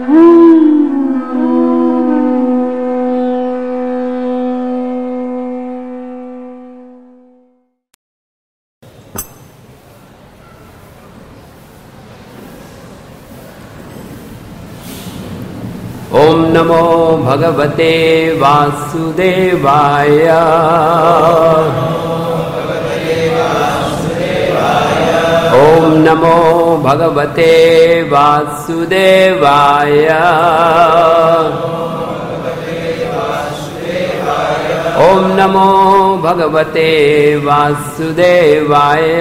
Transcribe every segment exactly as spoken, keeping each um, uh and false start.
ओम नमो भगवते वासुदेवाय। ओम नमो भगवते वासुदेवाय। ओम नमो भगवते वासुदेवाय।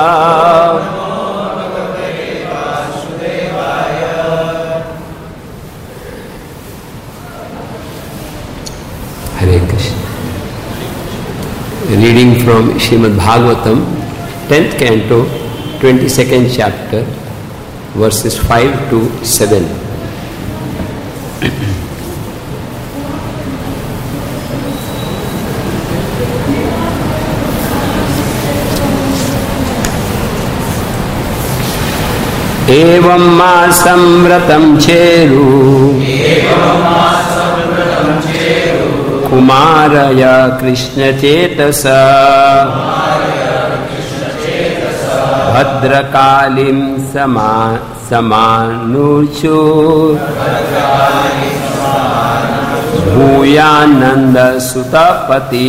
Hare Krishna. Reading from Srimad Bhagavatam, tenth canto, twenty-second chapter, verses five to seven. Evam masam vratam cheru Kumaraya Krishna Chetasa Bhadrakalim sama Samanurchu Bhuyananda Sutapati.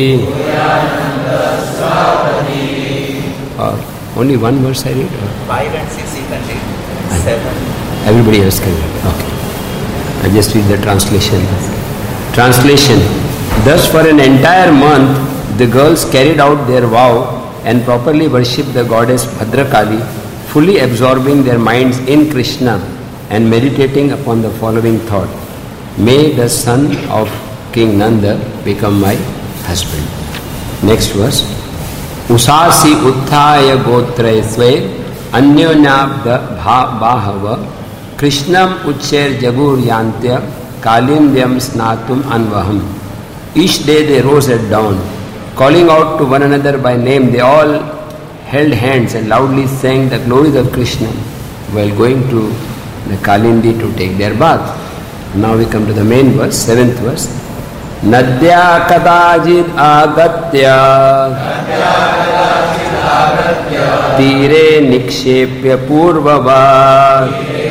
uh, Only one verse I read? Or? Five and six you can read. Seven. Everybody else can read. Okay. I just read the translation. Translation. Thus for an entire month the girls carried out their vow and properly worshipped the goddess Bhadrakali, fully absorbing their minds in Krishna and meditating upon the following thought: may the son of King Nanda become my husband. Next verse. Usasi utthaya gotre swe anyonyabda bahava Krishnam uchcher jagur yantya Kalindyam snatum anvaham. Each day they rose at dawn, calling out to one another by name. They all held hands and loudly sang the glories of Krishna while going to the Kalindi to take their bath. Now we come to the main verse, seventh verse. Nadya kadajid agatya Tire nikshepya purvavat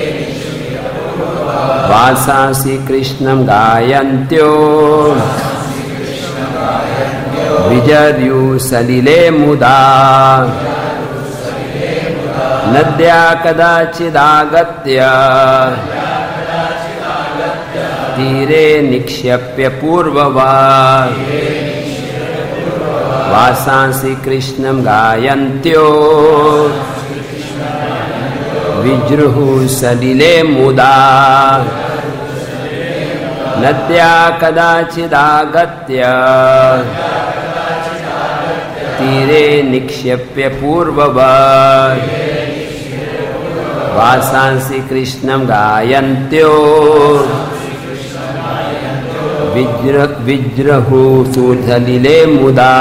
Vasasi Krishnam gayantyo Vijaryu salile muda Nadya kadachidagatya Tire nikshapya purvavat Vasasi Krishnam gayantyo Vijruhu salile muda Nadya kadachidagatya Tire nikshapya purvavat Vasansi Krishnam gayantyo Vijrahu salile muda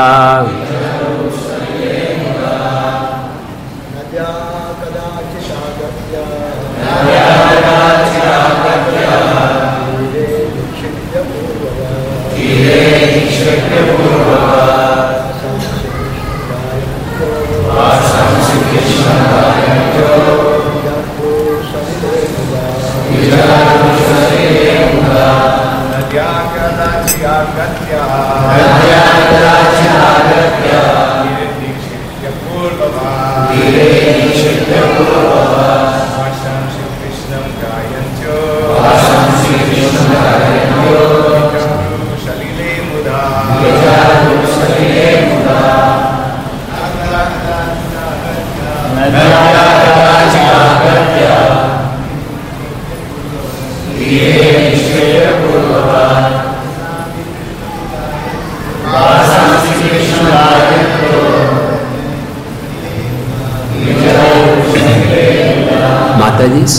Mataji's.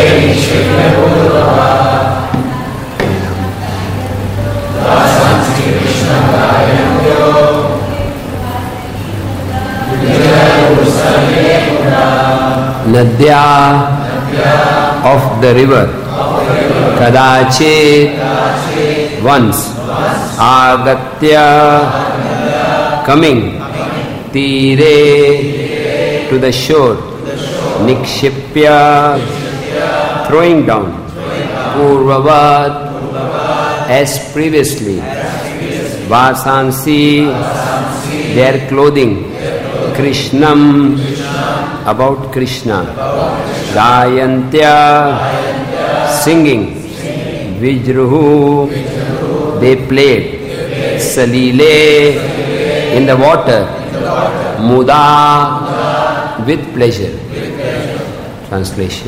Nadya of the river, Kadachit once, Agatya coming, Tire to the shore, Nikshipya throwing down, Purvavat as previously, Vasansi their clothing, Krishnam about Krishna, Gayantya singing, Vijruhu they played, Salile in the water, Muda with pleasure. Translation.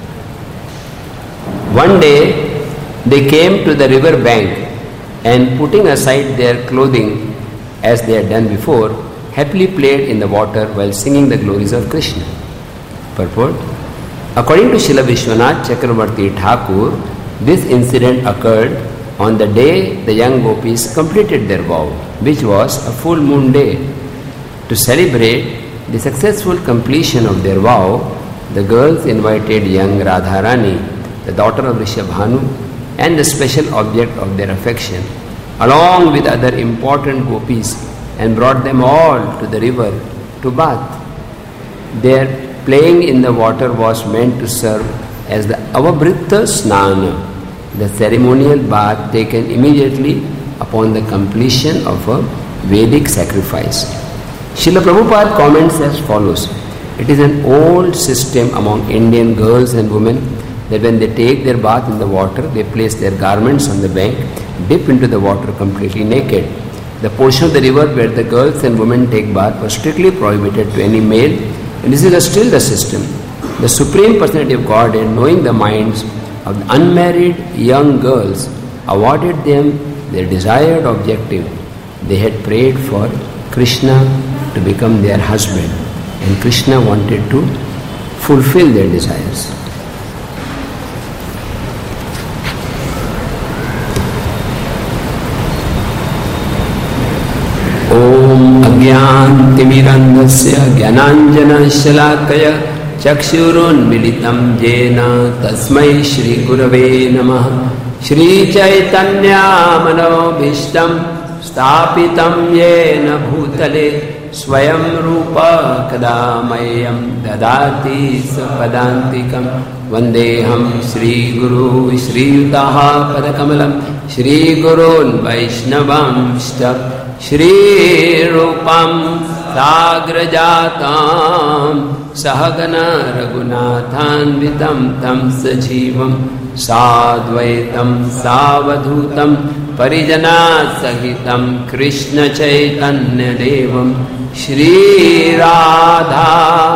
One day they came to the river bank and putting aside their clothing as they had done before, happily played in the water while singing the glories of Krishna. Purport. According to Srila Vishwanath Chakravarti Thakur, this incident occurred on the day the young gopis completed their vow, which was a full moon day. To celebrate the successful completion of their vow, the girls invited young Radharani, the daughter of Rishabhanu, and the special object of their affection, along with other important gopis, and brought them all to the river to bath. Their playing in the water was meant to serve as the Avabritta Snana, the ceremonial bath taken immediately upon the completion of a Vedic sacrifice. Srila Prabhupada comments as follows. It is an old system among Indian girls and women that when they take their bath in the water, they place their garments on the bank, dip into the water completely naked. The portion of the river where the girls and women take bath was strictly prohibited to any male, and this is still the system. The Supreme Personality of Godhead, knowing the minds of the unmarried young girls, awarded them their desired objective. They had prayed for Krishna to become their husband, and Krishna wanted to fulfill their desires. ज्ञानतिमिरन्धस्य ज्ञानाञ्जनशलाकया चक्षुरुन्मीलितं येन तस्मै श्रीगुरवे नमः। श्रीचैतन्यमनोभीष्टं स्थापितं येन भूतले स्वयं रूप कदा मह्यं ददाति स्वपदान्तिकं। वन्देऽहं श्रीगुरु श्रीयुतः पदकमलं श्रीगुरून् वैष्णवांश्च श्रीरूपं साग्रजातं सहगना रघुनाथान्वितं तं सजीवं साद्वैतं सावधूतं परिजनासहितं कृष्णचैतन्यदेवं श्रीराधा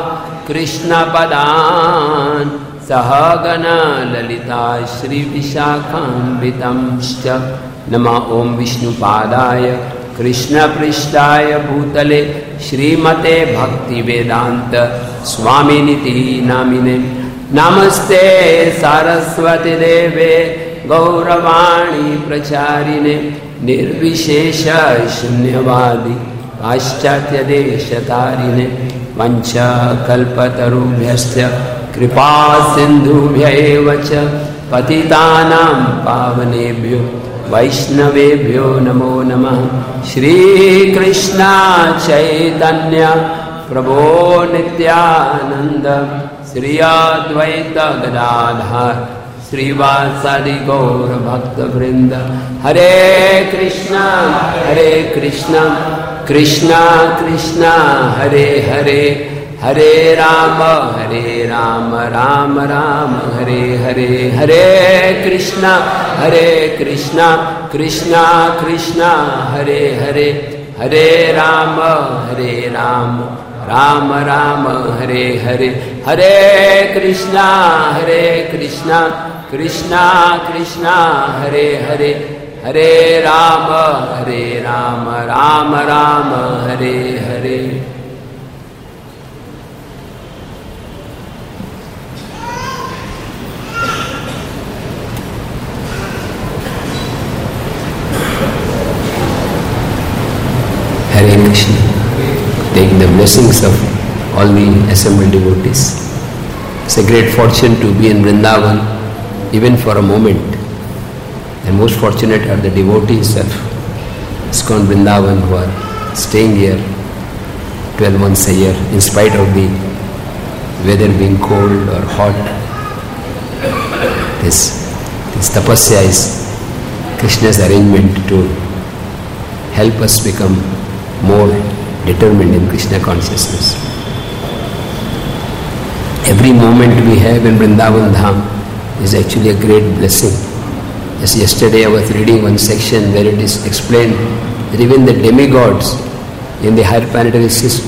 कृष्णपदान् सहगना ललिता श्रीविशाखान्वितंश्च। नमः ॐ विष्णुपादाय कृष्णपृष्ठाय भूतले श्रीमते भक्तिवेदान्त स्वामिनिति नामिने। नमस्ते सारस्वती देवे गौरवाणी प्रचारिणे निर्विशेष शून्यवादी पाश्चात्यदेशतारिणे। वंशकल्पतरुभ्यश्च कृपा सिन्धुभ्यैव च पतितानां पावनेभ्यो वैष्णवेभ्यो नमो नमः। श्रीकृष्ण चैतन्य प्रभो नित्यानंद श्री अद्वैत गदाधर श्रीवासादि गौर भक्तवृंद। हरे कृष्णा हरे कृष्णा कृष्णा कृष्णा हरे हरे, हरे राम हरे राम राम राम हरे हरे। हरे कृष्णा हरे कृष्णा कृष्णा कृष्णा हरे हरे, हरे राम हरे राम राम राम हरे हरे। हरे कृष्णा हरे कृष्णा कृष्णा कृष्णा हरे हरे, हरे राम हरे Ram Ram Ram Hare Hare. Krishna. Take the blessings of all the assembled devotees. It's a great fortune to be in Vrindavan, even for a moment. And most fortunate are the devotees of ISKCON Vrindavan who are staying here twelve months a year, in spite of the weather being cold or hot. This, this tapasya is Krishna's arrangement to help us become more determined in Krishna consciousness. Every moment we have in Vrindavan Dham is actually a great blessing. As yesterday I was reading one section where it is explained that even the demigods in the higher planetary system,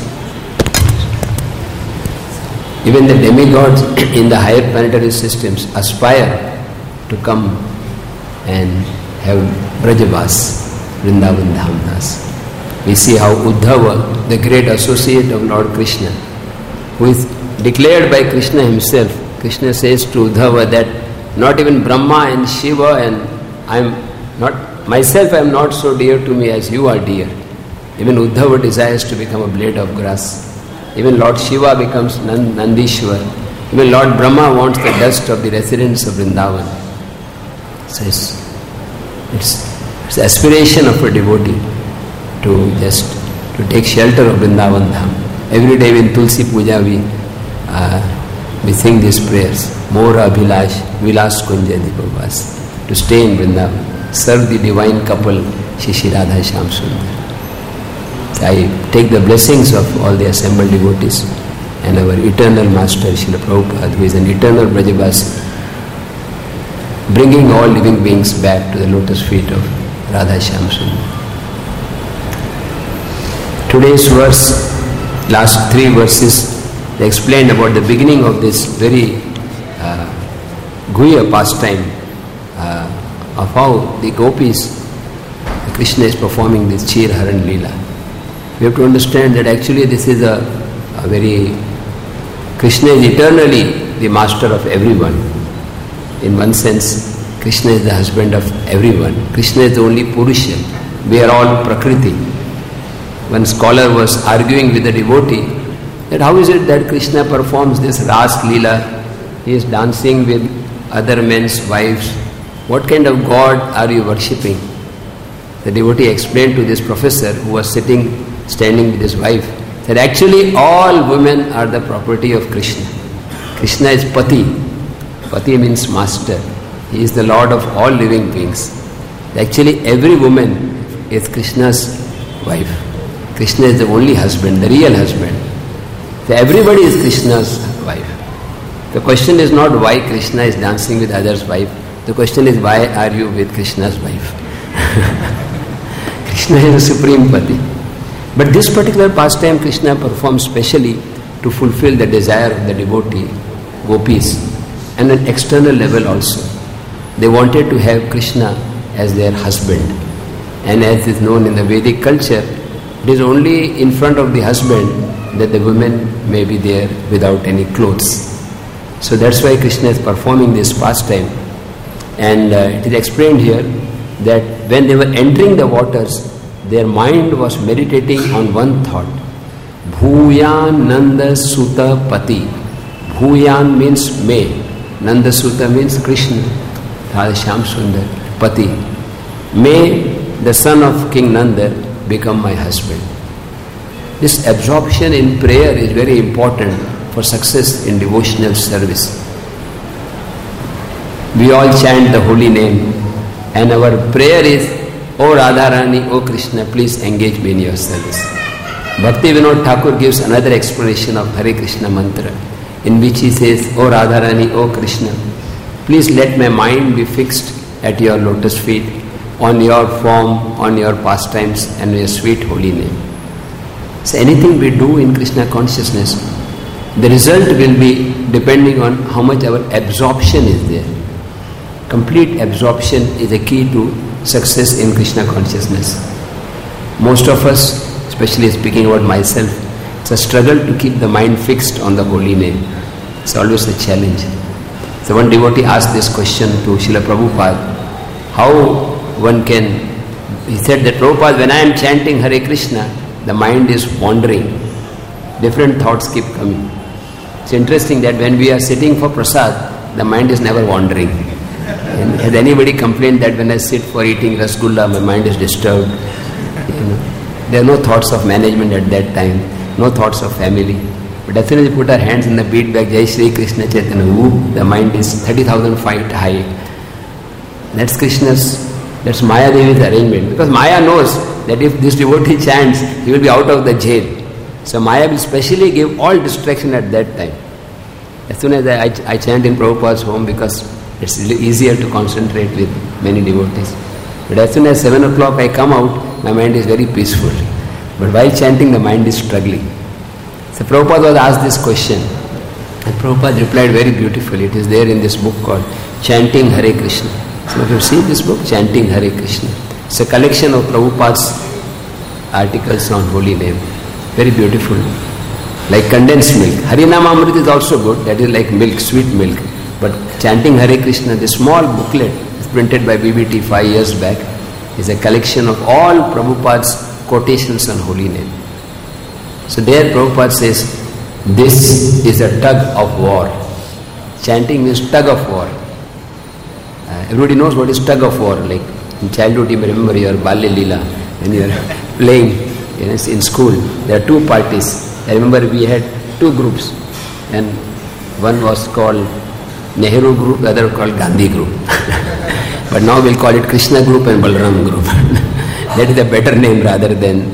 even the demigods in the higher planetary systems aspire to come and have Brajavas, Vrindavan Dhamdas. We see how Uddhava, the great associate of Lord Krishna, who is declared by Krishna himself, Krishna says to Uddhava that not even Brahma and Shiva and I am not, myself I am not so dear to me as you are dear. Even Uddhava desires to become a blade of grass. Even Lord Shiva becomes Nandishwar. Even Lord Brahma wants the dust of the residents of Vrindavan. So it's, it's, it's the aspiration of a devotee to just to take shelter of Vrindavan Dham. Every day in Tulsi Puja we uh, we sing these prayers. Mora Abhilash Vilas Kunja Dipavas. To stay in Vrindavan, serve the divine couple Shri Shri Radha Shyam Sundar. I take the blessings of all the assembled devotees and our eternal master Srila Prabhupada, who is an eternal Brajavasi, bringing all living beings back to the lotus feet of Radha Shyam Sundar. Today's verse, last three verses, they explained about the beginning of this very uh, Guhya pastime uh, of how the gopis, Krishna is performing this Chir Haran Leela. We have to understand that actually this is a, a very, Krishna is eternally the master of everyone. In one sense, Krishna is the husband of everyone. Krishna is the only Purusha. We are all Prakriti. One scholar was arguing with a devotee that how is it that Krishna performs this Ras Leela? He is dancing with other men's wives. What kind of God are you worshipping? The devotee explained to this professor who was sitting, standing with his wife, that actually all women are the property of Krishna. Krishna is Pati. Pati means master. He is the Lord of all living beings. Actually every woman is Krishna's wife. Krishna is the only husband, the real husband. So everybody is Krishna's wife. The question is not why Krishna is dancing with others' wife. The question is why are you with Krishna's wife? Krishna is the supreme Pati. But this particular pastime Krishna performs specially to fulfill the desire of the devotee, gopis, and an external level also. They wanted to have Krishna as their husband. And as is known in the Vedic culture, it is only in front of the husband that the women may be there without any clothes. So that's why Krishna is performing this pastime. And uh, it is explained here that when they were entering the waters, their mind was meditating on one thought. Bhuyan Nanda Suta Pati. Bhuyan means may. Nanda Suta means Krishna. Radha Shyam Sundar Pati. May the son of King Nanda become my husband. This absorption in prayer is very important for success in devotional service. We all chant the holy name and our prayer is, O Radharani, O Krishna, please engage me in your service. Bhakti Vinod Thakur gives another explanation of Hare Krishna mantra, in which he says, O Radharani, O Krishna, please let my mind be fixed at your lotus feet, on your form, on your pastimes and your sweet holy name. So anything we do in Krishna consciousness, the result will be depending on how much our absorption is there. Complete absorption is a key to success in Krishna consciousness. Most of us, especially speaking about myself, it's a struggle to keep the mind fixed on the holy name. It's always a challenge. So one devotee asked this question to Srila Prabhupada, how one can, he said that Prabhupada, when I am chanting Hare Krishna, the mind is wandering. Different thoughts keep coming. It's interesting that when we are sitting for prasad, the mind is never wandering. And has anybody complained that when I sit for eating rasgulla, my mind is disturbed? You know, there are no thoughts of management at that time, no thoughts of family. But as soon as we put our hands in the beat bag, Jai Shri Krishna Chaitanya, whoop, the mind is thirty thousand feet high. That's Krishna's, that's Maya Devi's arrangement. Because Maya knows that if this devotee chants, he will be out of the jail. So Maya will specially give all distraction at that time. As soon as I, I, I chant in Prabhupada's home, because it's easier to concentrate with many devotees. But as soon as seven o'clock I come out, my mind is very peaceful. But while chanting, the mind is struggling. So Prabhupada was asked this question. And Prabhupada replied very beautifully. It is there in this book called Chanting Hare Krishna. So if you see this book, Chanting Hare Krishna. It's a collection of Prabhupada's articles on holy name. Very beautiful. Like condensed milk. Harinama Amrit is also good. That is like milk, sweet milk. But Chanting Hare Krishna, the small booklet is printed by B B T five years back, is a collection of all Prabhupada's quotations on holy name. So there Prabhupada says, this is a tug of war. Chanting means tug of war. Uh, everybody knows what is tug of war. Like in childhood you may remember your Balya Leela, when you are playing you know, in school. There are two parties. I remember we had two groups, and one was called Nehru group, the other called Gandhi group. But now we'll call it Krishna group and Balaram group. That is a better name rather than...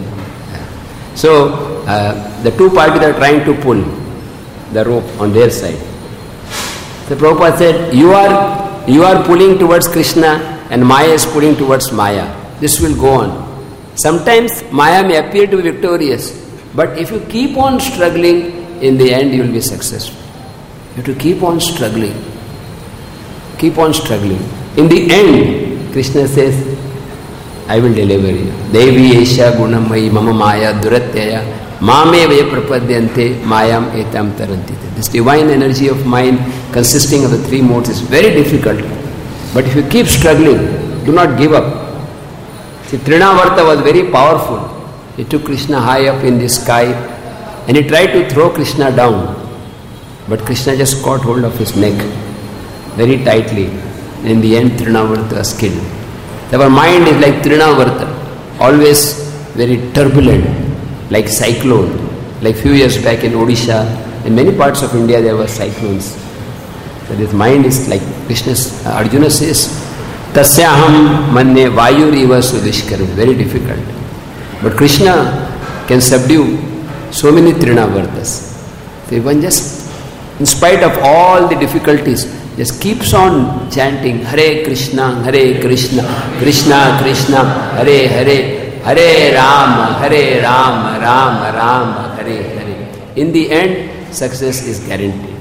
So, uh, the two parties are trying to pull the rope on their side. So Prabhupada said, you are, you are pulling towards Krishna and Maya is pulling towards Maya. This will go on. Sometimes Maya may appear to be victorious, but if you keep on struggling, in the end you will be successful. You have to keep on struggling. Keep on struggling. In the end, Krishna says, I will deliver you. Devi Esha Gunamai Mama Maya Duratyaya Mame Ve Prapadyante Mayam Etam Tarantite. This divine energy of mind consisting of the three modes is very difficult. But if you keep struggling, do not give up. See, Trinavarta was very powerful. He took Krishna high up in the sky and he tried to throw Krishna down. But Krishna just caught hold of his neck very tightly. And in the end, Trinavarta was killed. Our mind is like Trinavarta, always very turbulent, like cyclone. Like few years back in Odisha, in many parts of India there were cyclones. So this mind is like Krishna's, uh, Arjuna says, Tasyaham manne vayuriva sudishkaram. Very difficult. But Krishna can subdue so many Trinavartas. So one just, in spite of all the difficulties, just keeps on chanting Hare Krishna, Hare Krishna, Krishna Krishna, Hare Hare, Hare Rama, Hare Rama, Rama Rama, Hare Hare. In the end, success is guaranteed.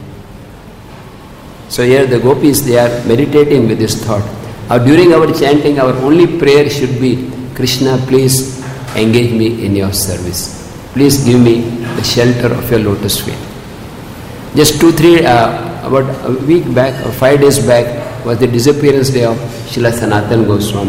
So here the gopis, they are meditating with this thought. Or during our chanting, our only prayer should be, Krishna, please engage me in your service. Please give me the shelter of your lotus feet. Just two, three, uh, about a week back or five days back was the disappearance day of Srila Sanatana Goswami.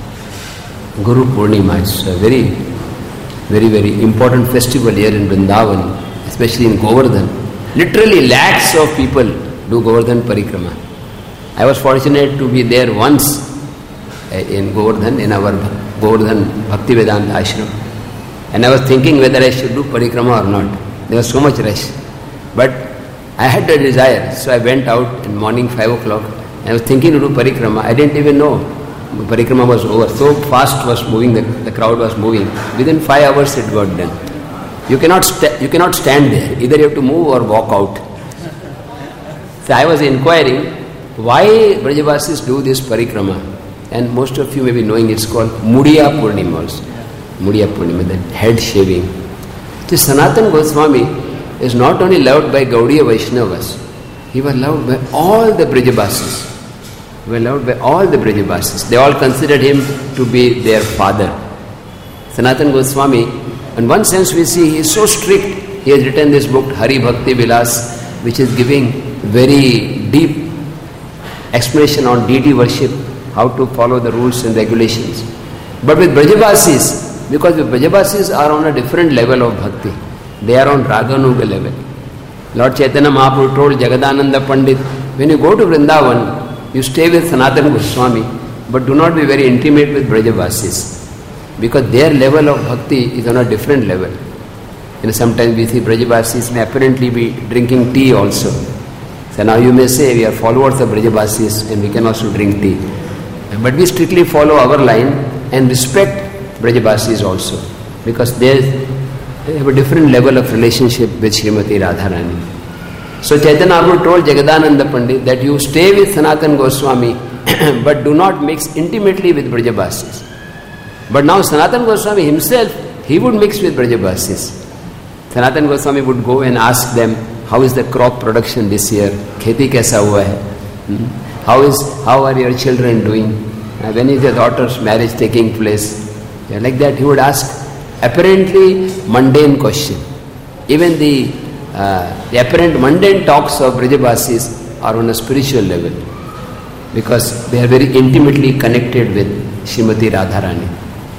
Guru Purnima is a very, very, very important festival here in Vrindavan, especially in Govardhan. Literally lakhs of people do Govardhan Parikrama. I was fortunate to be there once in Govardhan, in our Govardhan Bhaktivedanta Ashram. And I was thinking whether I should do Parikrama or not. There was so much rush. But I had the desire, so I went out in morning five o'clock. I was thinking to do Parikrama. I didn't even know Parikrama was over. So fast was moving, the, the crowd was moving. Within five hours it got done. You cannot sta- you cannot stand there. Either you have to move or walk out. So I was inquiring why Brajavasis do this Parikrama. And most of you may be knowing it's called Mudiya Purnima also. Mudiya Purnima, the head shaving. So Sanatana Goswami is not only loved by Gaudiya Vaishnavas, he was loved by all the Brajavasis. He was loved by all the Brajavasis. They all considered him to be their father. Sanatana Goswami, in one sense we see he is so strict. He has written this book, Hari Bhakti Vilas, which is giving very deep explanation on deity worship, how to follow the rules and regulations. But with Brajavasis, Because the Brajabasis are on a different level of bhakti. They are on Raganuga level. Lord Chaitanya Mahaprabhu told Jagadananda Pandit, when you go to Vrindavan, you stay with Sanatana Goswami, but do not be very intimate with Brajabasis. Because their level of bhakti is on a different level. You know, sometimes we see Brajabasis may apparently be drinking tea also. So now you may say we are followers of Brajabasis and we can also drink tea. But we strictly follow our line and respect Brajabasis also. Because they have a different level of relationship with Srimati Radharani. So Chaitanya Mahaprabhu told Jagadananda Pandit that you stay with Sanatana Goswami but do not mix intimately with Brajabasis. But now Sanatana Goswami himself, he would mix with Brajabasis. Sanatana Goswami would go and ask them, how is the crop production this year? Kheti kaisa hua hai? Hmm? How is, how are your children doing? Uh, when is your daughter's marriage taking place? Yeah, like that he would ask apparently mundane question. Even the, uh, the apparent mundane talks of Brajabasis are on a spiritual level. Because they are very intimately connected with Srimati Radharani.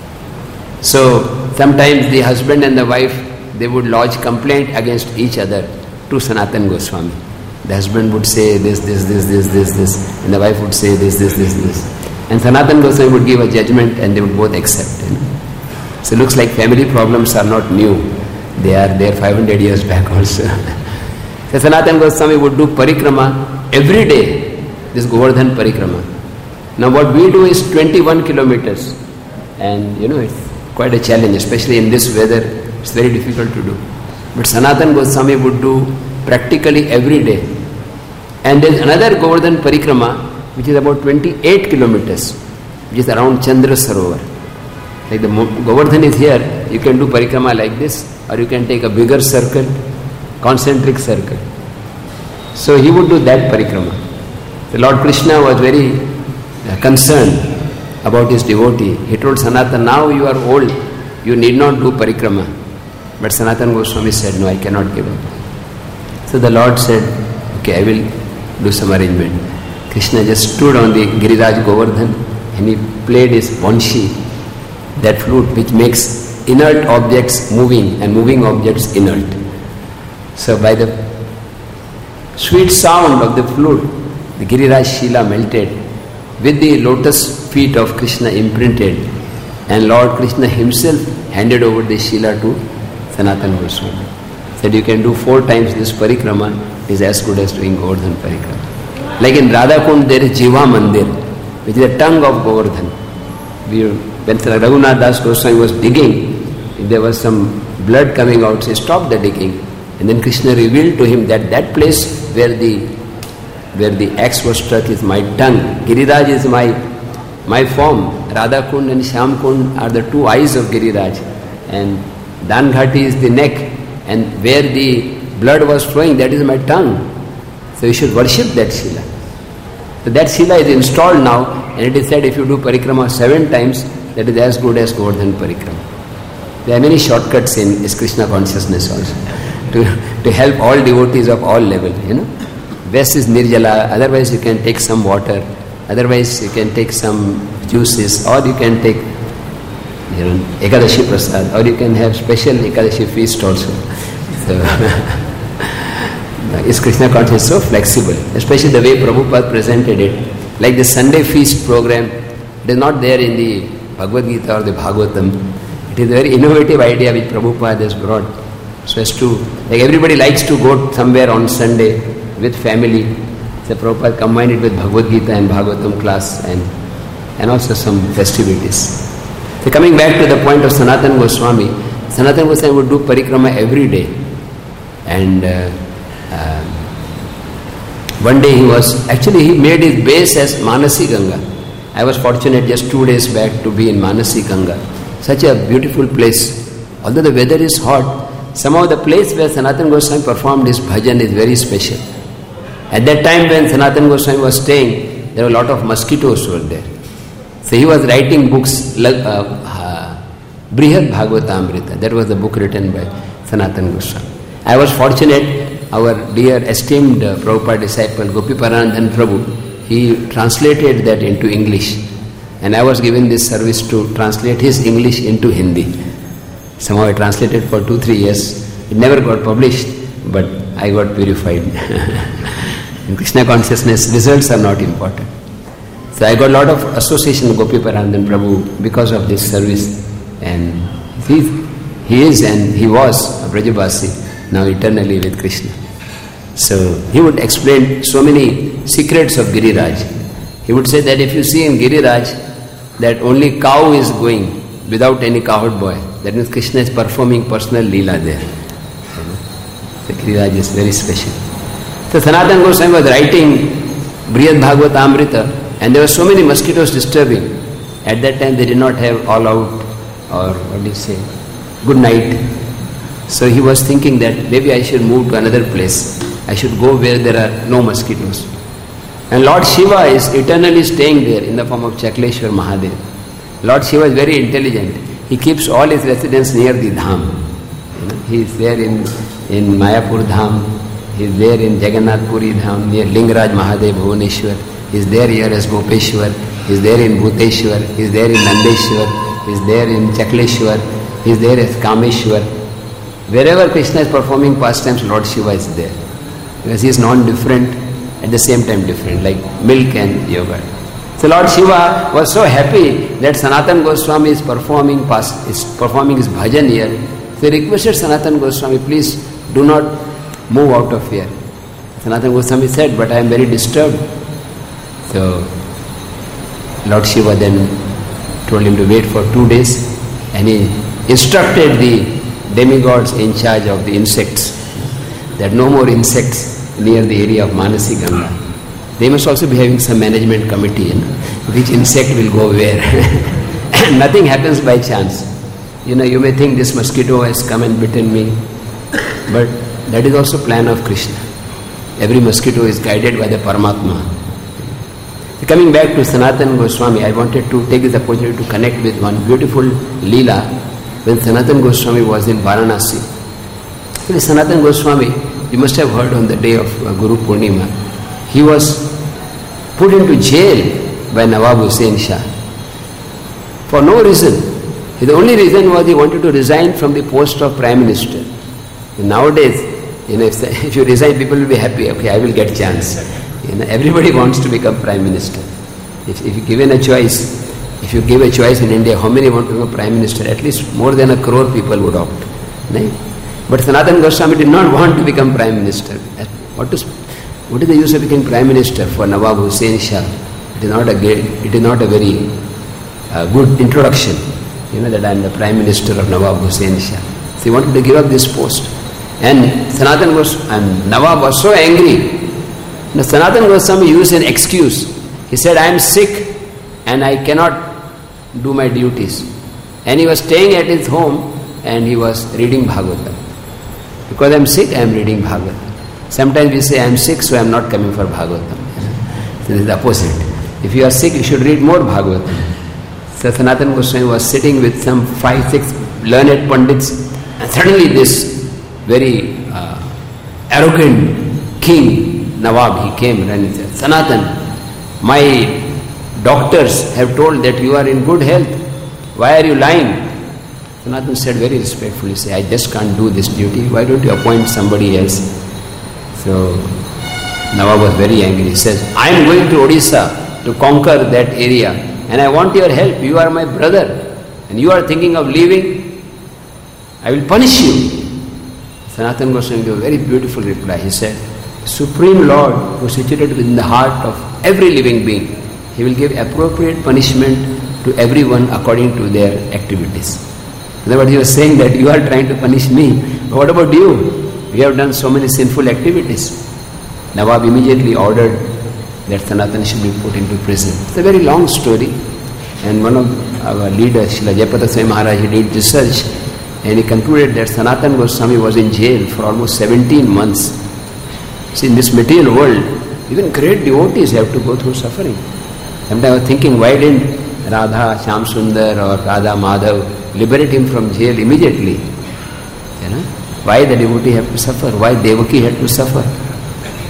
So sometimes the husband and the wife, they would lodge complaint against each other to Sanatana Goswami. The husband would say this, this, this, this, this, this, and the wife would say this, this, this, this. And Sanatana Goswami would give a judgment and they would both accept. You know? So it looks like family problems are not new. They are there five hundred years back also. So Sanatana Goswami would do parikrama every day, this Govardhan parikrama. Now what we do is twenty-one kilometers. And you know, it's quite a challenge, especially in this weather. It's very difficult to do. But Sanatana Goswami would do practically every day. And there is another Govardhan parikrama which is about twenty-eight kilometers, which is around Chandra Sarovar. Like the Govardhan is here, you can do parikrama like this, or you can take a bigger circle, concentric circle. So he would do that parikrama. The Lord Krishna was very uh, concerned about his devotee. He told Sanatana, now you are old, you need not do parikrama. But Sanatana Goswami said, no, I cannot give up. So the Lord said, okay, I will do some arrangement. Krishna just stood on the Giriraj Govardhan and he played his Vanshi, that flute which makes inert objects moving and moving objects inert. So by the sweet sound of the flute, the Giriraj Shila melted with the lotus feet of Krishna imprinted, and Lord Krishna himself handed over the Shila to Sanatana Goswami. Said you can do four times this parikrama, is as good as doing Govardhan parikrama. Like in Radhakund there is Jiva Mandir, which is the tongue of Govardhan. We, when Raghunath Das Goswami was digging, if there was some blood coming out, he stopped the digging. And then Krishna revealed to him that that place where the where the axe was struck is my tongue. Giriraj is my my form. Radhakund and Shyamkund are the two eyes of Giriraj. And Danghati is the neck. And where the blood was flowing, that is my tongue. So you should worship that Shila. So that Shila is installed now, and it is said if you do parikrama seven times, that is as good as Govardhan parikrama. There are many shortcuts in is Krishna consciousness also to, to help all devotees of all levels, you know. Best is Nirjala, otherwise you can take some water, otherwise you can take some juices, or you can take, you know, Ekadashi Prasad, or you can have special Ekadashi feast also. So, is Krishna consciousness so flexible, especially the way Prabhupada presented it. Like the Sunday feast program, it is not there in the Bhagavad Gita or the Bhagavatam. It is a very innovative idea which Prabhupada has brought. So as to, like everybody likes to go somewhere on Sunday with family. So Prabhupada combined it with Bhagavad Gita and Bhagavatam class and, and also some festivities. So coming back to the point of Sanatana Goswami, Sanatana Goswami would do parikrama every day. And uh, uh, one day he was, actually he made his base as Manasi Ganga. I was fortunate just two days back to be in Manasi Ganga. Such a beautiful place. Although the weather is hot, somehow the place where Sanatana Goswami performed his bhajan is very special. At that time when Sanatana Goswami was staying, there were a lot of mosquitoes were there. So he was writing books, uh, uh, Brihad Bhagavatamrita. That was the book written by Sanatana Goswami. I was fortunate, our dear esteemed uh, Prabhupada disciple Gopi Paranadhan Prabhu, he translated that into English. and I was given this service to translate his English into Hindi. Somehow I translated for two, three years. It never got published, but I got purified. In Krishna consciousness, results are not important. So I got a lot of association with Gopi Paranadhan Prabhu because of this service. And he, he is and he was a Brajabasi, now eternally with Krishna. So he would explain so many secrets of Giriraj. He would say that if you see in Giriraj that only cow is going without any cowherd boy, that means Krishna is performing personal leela there. You know? The Giriraj is very special. So Sanatana Goswami was writing Brihad Bhagavata Amrita, and there were so many mosquitoes disturbing. At that time they did not have all out or what do you say, good night. So he was thinking that maybe I should move to another place. I should go where there are no mosquitoes. And Lord Shiva is eternally staying there in the form of Chakleshwar Mahadev. Lord Shiva is very intelligent. He keeps all his residence near the Dham. You know, he is there in, in Mayapur Dham. He is there in Jagannath Puri Dham near Lingaraj Mahadev Bhuvaneshwar. He is there here as Gopeshwar. He is there in Bhuteshwar. He is there in Nandeshwar. He is there in Chakleshwar. He is there as Kameshwar. Wherever Krishna is performing pastimes, Lord Shiva is there. Because he is non-different, at the same time different, like milk and yogurt. So Lord Shiva was so happy that Sanatana Goswami is performing past, is performing his bhajan here. So he requested Sanatana Goswami, please do not move out of here. Sanatana Goswami said, but I am very disturbed. So Lord Shiva then told him to wait for two days, and he instructed the demigods in charge of the insects that no more insects near the area of Manasi Ganga. They must also be having some management committee, you know, which insect will go where. Nothing happens by chance. You know, you may think this mosquito has come and bitten me, but that is also plan of Krishna. Every mosquito is guided by the Paramatma. So coming back to Sanatana Goswami, I wanted to take this opportunity to connect with one beautiful Leela when Sanatana Goswami was in Varanasi. So Sanatana Goswami, you must have heard on the day of uh, Guru Purnima, he was put into jail by Nawab Hussain Shah for no reason. The only reason was he wanted to resign from the post of Prime Minister. And nowadays, you know, if, if you resign, people will be happy. Okay, I will get chance. You know, everybody wants to become Prime Minister. If, if you given a choice, if you give a choice in India, how many want to become Prime Minister? At least more than a crore people would opt. Right? But Sanatana Goswami did not want to become Prime Minister. What is, what is the use of becoming Prime Minister for Nawab Hussain Shah? It is not a great, it is not a very uh, good introduction. You know that I am the Prime Minister of Nawab Hussain Shah. So he wanted to give up this post. And Sanatana Goswami, and Nawab was so angry. Now Sanatana Goswami used an excuse. He said, I am sick and I cannot do my duties. And he was staying at his home and he was reading Bhagavatam. Because I am sick, I am reading Bhagavatam. Sometimes we say, I am sick, so I am not coming for Bhagavatam. So this is the opposite. If you are sick, you should read more Bhagavatam. So Sanatana Goswami was sitting with some five, six learned pandits, and suddenly this very uh, arrogant king, Nawab, he came and he said, Sanatana, my doctors have told that you are in good health. Why are you lying? Sanatana said very respectfully, say, I just can't do this duty. Why don't you appoint somebody else? So Nawab was very angry. He says, I am going to Odisha to conquer that area and I want your help. You are my brother and you are thinking of leaving. I will punish you. Sanatana Goswami gave a very beautiful reply. He said, Supreme Lord who is situated within the heart of every living being, He will give appropriate punishment to everyone according to their activities. In other words, he was saying that you are trying to punish me. But what about you? We have done so many sinful activities. Nawab immediately ordered that Sanatana should be put into prison. It's a very long story. And one of our leaders, Srila Jayapata Swami Maharaj, he did research and he concluded that Sanatana Goswami was in jail for almost seventeen months. See, in this material world, even great devotees have to go through suffering. Sometimes I was thinking, why didn't Radha, Shyam Sundar or Radha Madhav liberate him from jail immediately? You know? Why the devotee have to suffer? Why Devaki had to suffer?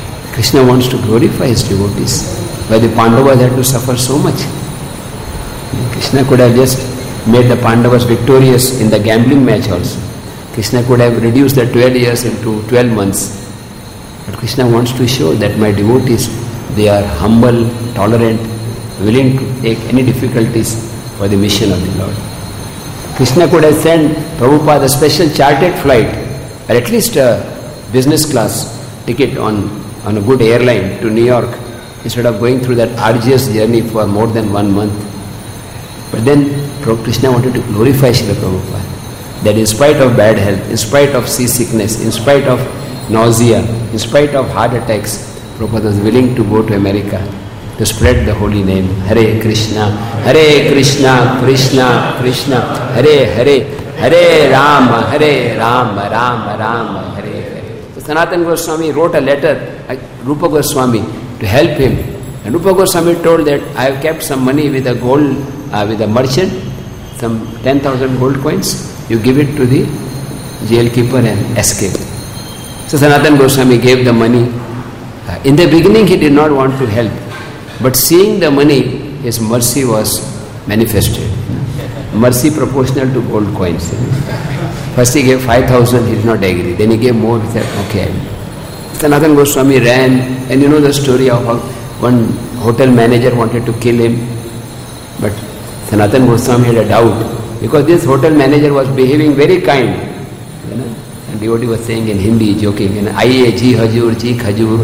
Krishna wants to glorify his devotees. Why the Pandavas had to suffer so much? Krishna could have just made the Pandavas victorious in the gambling match also. Krishna could have reduced the twelve years into twelve months. But Krishna wants to show that my devotees, they are humble, tolerant, willing to take any difficulties for the mission of the Lord. Krishna could have sent Prabhupada a special chartered flight, or at least a business class ticket on, on a good airline to New York, instead of going through that arduous journey for more than one month. But then Krishna wanted to glorify Srila Prabhupada, that in spite of bad health, in spite of seasickness, in spite of nausea, in spite of heart attacks, Prabhupada was willing to go to America to spread the holy name. Hare Krishna, Hare Krishna, Krishna, Krishna, Hare Hare, Hare Rama, Hare Rama, Rama Rama, Hare Hare. So Sanatana Goswami wrote a letter, Rupa Goswami, to help him. And Rupa Goswami told that I have kept some money with a gold, uh, with a merchant, some ten thousand gold coins. You give it to the jail keeper and escape. So Sanatana Goswami gave the money. Uh, in the beginning he did not want to help. But seeing the money, his mercy was manifested. Mercy proportional to gold coins. First he gave five thousand, he did not agree. Then he gave more, he said, okay. Sanatana Goswami ran, and you know the story of how one hotel manager wanted to kill him. But Sanatana Goswami had a doubt, because this hotel manager was behaving very kind. You know? And devotee was saying in Hindi, joking, Aiye ji hajur, ji khajur,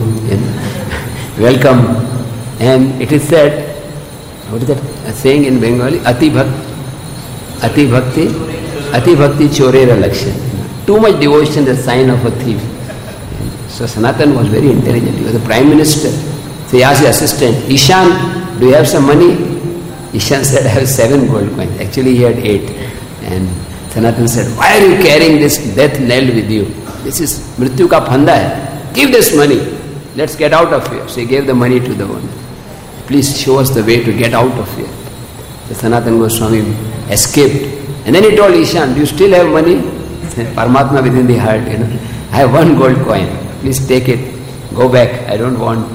welcome. And it is said, what is that saying in Bengali? Ati bhakti, ati bhakti, ati bhakti chorera lakshan. Too much devotion is a sign of a thief. So Sanatana was very intelligent. He was the prime minister. So he asked the assistant, Ishan, do you have some money? Ishan said, I have seven gold coins. Actually he had eight. And Sanatana said, why are you carrying this death knell with you? This is mrityu ka phanda hai. Give this money. Let's get out of here. So he gave the money to the owner. Please show us the way to get out of here. The Sanatana Goswami escaped. And then he told Ishan, do you still have money? He said, Paramatma within the heart, you know. I have one gold coin. Please take it. Go back. I don't want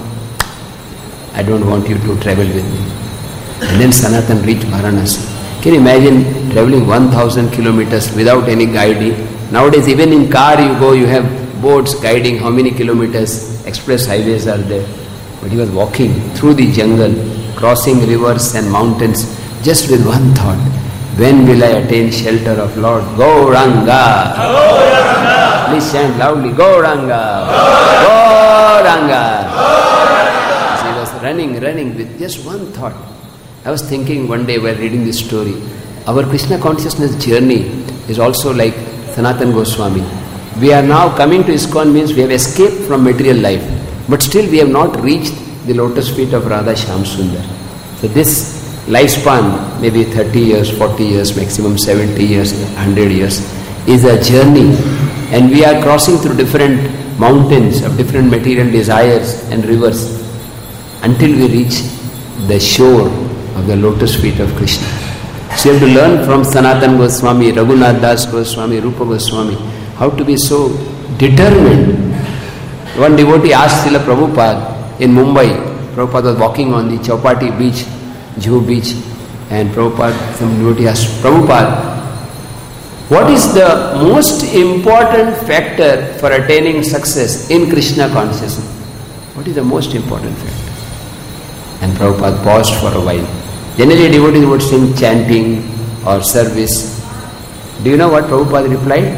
I don't want you to travel with me. And then Sanatana reached Varanasi. Can you imagine traveling one thousand kilometers without any guiding? Nowadays even in car you go, you have boats guiding how many kilometers, express highways are there. But he was walking through the jungle, crossing rivers and mountains, just with one thought, when will I attain shelter of Lord? Gauranga! Gauranga! Please chant loudly, Gauranga! Gauranga! Gauranga! So he was running, running with just one thought. I was thinking one day while reading this story, our Krishna consciousness journey is also like Sanatana Goswami. We are now coming to ISKCON means we have escaped from material life. But still we have not reached the lotus feet of Radha Shyam Sundar. So this lifespan, maybe thirty years, forty years, maximum seventy years, one hundred years, is a journey. And we are crossing through different mountains of different material desires and rivers until we reach the shore of the lotus feet of Krishna. So you have to learn from Sanatana Goswami, Raghunath Das Goswami, Rupa Goswami, how to be so determined. One devotee asked Srila Prabhupada in Mumbai. Prabhupada was walking on the Chowpatty beach, Juhu beach, and Prabhupada, some devotee asked, Prabhupada, what is the most important factor for attaining success in Krishna consciousness? What is the most important factor? And Prabhupada paused for a while. Generally devotees would sing chanting or service. Do you know what Prabhupada replied?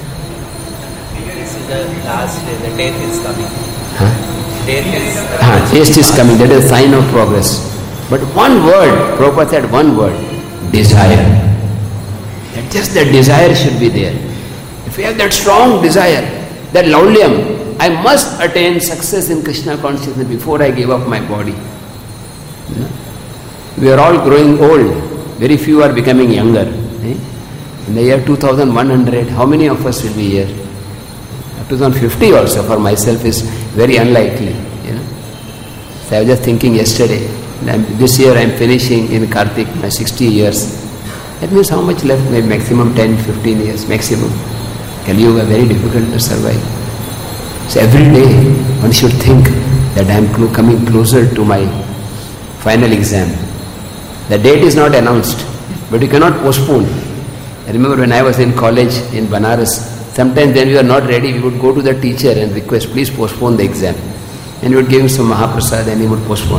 The last day, the death is coming. Huh? Death is coming. Ah, death is coming. That is a sign of progress. But one word, Prabhupada said one word, desire. That just that desire should be there. If we have that strong desire, that laulyam, I must attain success in Krishna consciousness before I give up my body. You know? We are all growing old. Very few are becoming younger. Eh? In the year two thousand one hundred, how many of us will be here? two thousand fifty also for myself is very unlikely. You know? So I was just thinking yesterday, this year I am finishing in Kartik my sixty years. That means how much left? Maybe maximum ten, fifteen years, maximum. Kali-yuga very difficult to survive. So every day one should think that I am coming closer to my final exam. The date is not announced, but you cannot postpone. I remember when I was in college in Banaras, sometimes when we were not ready, we would go to the teacher and request, please postpone the exam. And we would give him some Mahaprasad and he would postpone.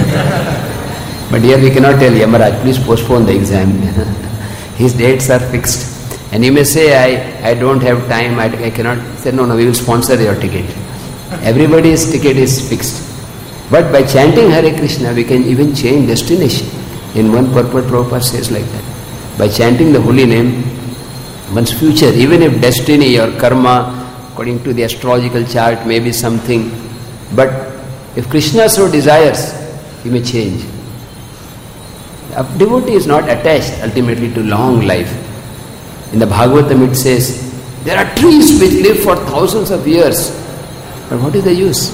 But here we cannot tell Yamaraj, please postpone the exam. His dates are fixed. And you may say, I, I don't have time, I, I cannot. He said, no, no, we will sponsor your ticket. Everybody's ticket is fixed. But by chanting Hare Krishna, we can even change destination. In one purport, Prabhupada says like that. By chanting the holy name, one's future, even if destiny or karma, according to the astrological chart, may be something, but if Krishna so desires, he may change. A devotee is not attached ultimately to long life. In the Bhagavatam it says, there are trees which live for thousands of years, but what is the use?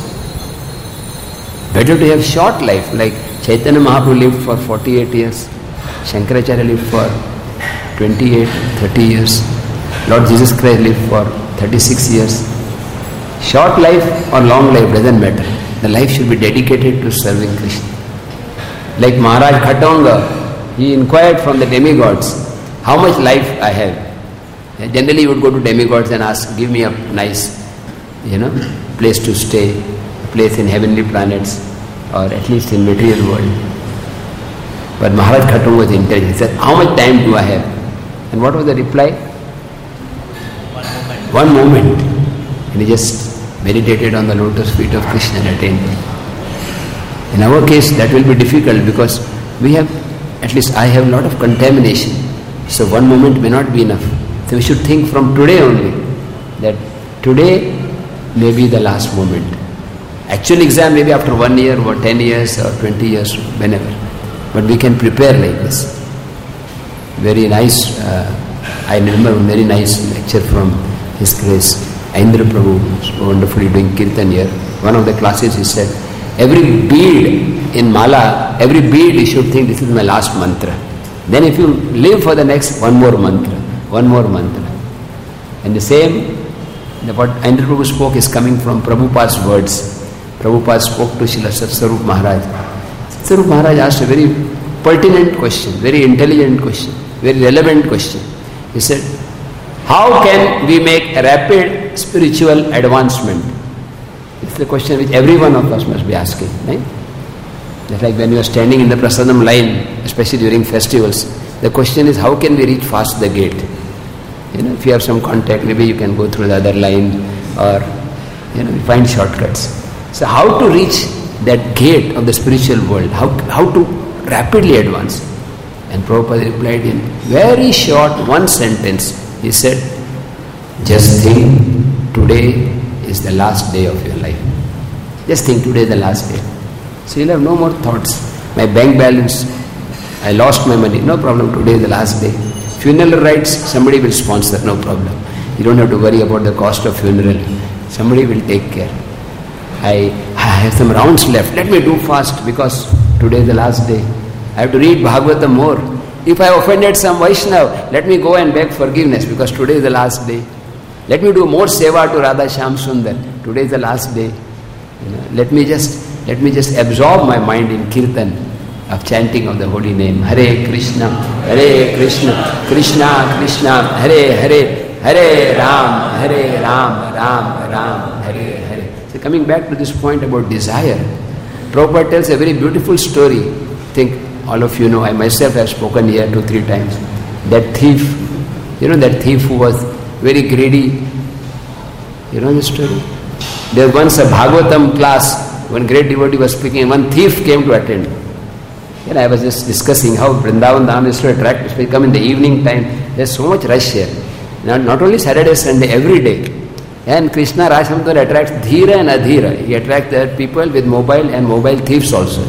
Better to have short life, like Chaitanya Mahaprabhu lived for forty-eight years, Shankaracharya lived for twenty-eight, thirty years, Lord Jesus Christ lived for thirty-six years. Short life or long life doesn't matter. The life should be dedicated to serving Krishna. Like Maharaj Khatonga, he inquired from the demigods, how much life I have. Generally, you would go to demigods and ask, give me a nice, you know, place to stay, a place in heavenly planets, or at least in material world. But Maharaj Khatonga was intelligent. He said, how much time do I have? And what was the reply? One moment. One moment. And he just meditated on the lotus feet of Krishna and attained. In our case, that will be difficult because we have, at least I have a lot of contamination. So one moment may not be enough. So we should think from today only, that today may be the last moment. Actual exam may be after one year or ten years or twenty years, whenever. But we can prepare like this. Very nice, uh, I remember a very nice lecture from His Grace Indra Prabhu, wonderfully doing Kirtan here. One of the classes he said, every bead in Mala, every bead you should think this is my last mantra. Then if you live for the next, one more mantra, one more mantra. And the same, what Indra Prabhu spoke is coming from Prabhupada's words. Prabhupada spoke to Srila Satsvarup Maharaj. Satsvarup Maharaj asked a very pertinent question, very intelligent question, very relevant question. He said, how can we make a rapid spiritual advancement? It's the question which every one of us must be asking, right? Just like when you are standing in the prasadam line, especially during festivals, the question is, how can we reach fast the gate? You know, if you have some contact, maybe you can go through the other line, or you know, find shortcuts. So how to reach that gate of the spiritual world? How how to rapidly advance? And Prabhupada replied in very short one sentence. He said, just think today is the last day of your life. Just think today is the last day. So you'll have no more thoughts. My bank balance, I lost my money. No problem, today is the last day. Funeral rites, somebody will sponsor, no problem. You don't have to worry about the cost of funeral. Somebody will take care. I, I have some rounds left. Let me do fast because today is the last day. I have to read Bhagavatam more. If I offended some Vaishnav, let me go and beg forgiveness because today is the last day. Let me do more seva to Radha Shyam Sundar. Today is the last day. You know, let me just let me just absorb my mind in kirtan of chanting of the holy name. Hare Krishna, Hare Krishna, Krishna Krishna, Hare Hare, Hare Ram, Hare Ram, Ram Ram, Hare Hare. So coming back to this point about desire, Prabhupada tells a very beautiful story. I think all of you know, I myself have spoken here two, three times. That thief, you know that thief who was very greedy. You know the story? There was once a Bhagavatam class, one great devotee was speaking, one thief came to attend. And I was just discussing how Vrindavan Dham is to attract, especially come in the evening time, there's so much rush here. Not, not only Saturday, Sunday, every day. And Krishna Rasamdar attracts Dhira and Adhira. He attracts the people with mobile and mobile thieves also.